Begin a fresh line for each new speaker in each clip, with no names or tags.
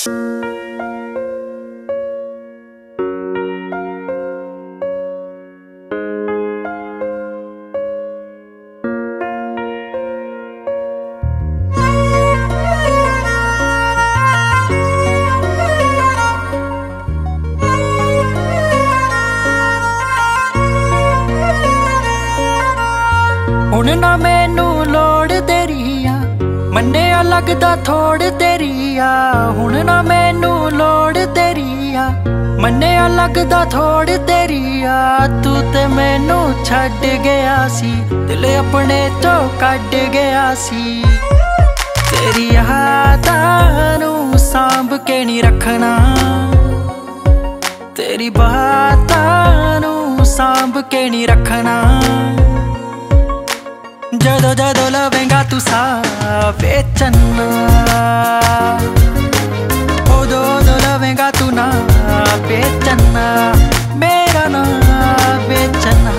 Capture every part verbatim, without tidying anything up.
हुण ना मैनू लोड़ तेरी आ, मन्निया लगदा थोड़ तेरी आ। हुण ना मैनू लोड़ तेरी आ, मन्निया लगदा थोड़ तेरी आ। तू ते मैनू छड्ड गया सी, दिल अपने चो कड्ड गया सी। तेरी यादां नू सांभ के नी रखना, तेरी बातां नू सांभ के नी रखना। जदों जदों लवेंगा तू साह बेचैना, उदों उदों लवेंगा तू ना बेचैना, मेरा ना बेचैना।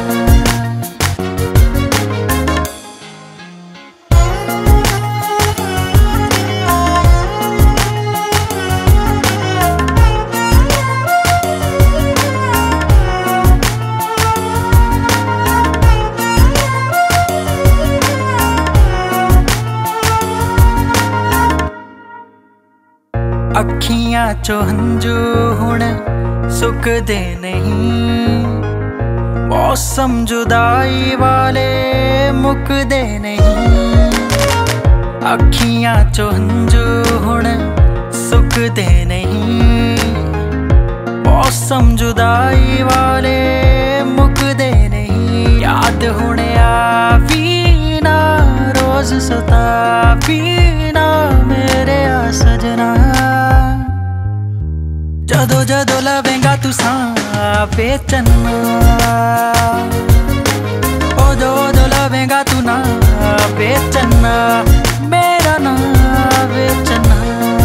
अखियां चो हंजू हुण सुकदे नहीं, मौसम जुदाई वाले मुकदे नहीं। अखियां चो हंजू हुण सुकदे नहीं, मौसम जुदाई वाले मुकदे नहीं। याद हुण आवी ना रोज सतावी ना मेरे आ सजना। जदों जदों लवेंगा तू साह बेचैना, उदों उदों लवेंगा तू ना बेचैना, मेरा ना बेचैना।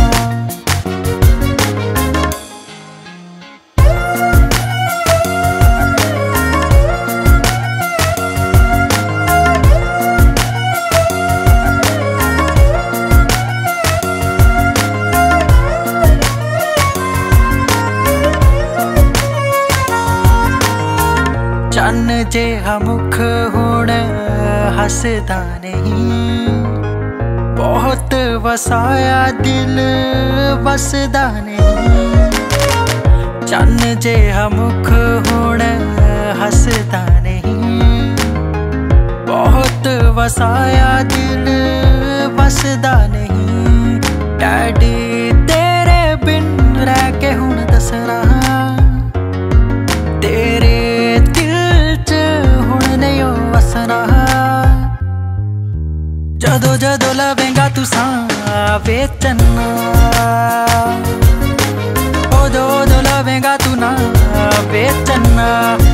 चन्न जेहा मुख हुण हसदा नहीं, बहुत वसाया दिल वसदा नहीं। चन्न जेहा मुख हुण हसदा नहीं, बहुत वसाया दिल वसदा नहीं। डैडी तेरे बिन रह के हुण दसना, तेरे जदों जदों लवेंगा तू साह बेचैना, उदों उदों लवेंगा तू ना बेचैना।